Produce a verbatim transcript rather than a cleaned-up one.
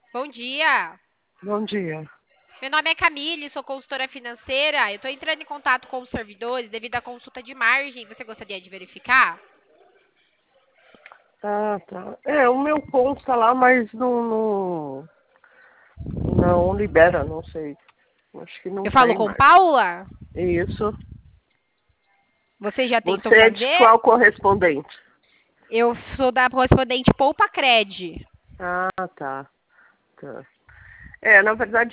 Bom dia. Bom dia. Meu nome é Camille, sou consultora financeira. Eu estou entrando em contato com os servidores devido à consulta de margem. Você gostaria de verificar? Ah, tá. É, o meu ponto tá lá, mas não, não, não libera, não sei. Acho que não Eu falo tem com mais. Paula? Isso. Você já tentou Você é de fazer? qual correspondente? Eu sou da correspondente Poupa Cred. Ah, tá. Tá. É, na verdade,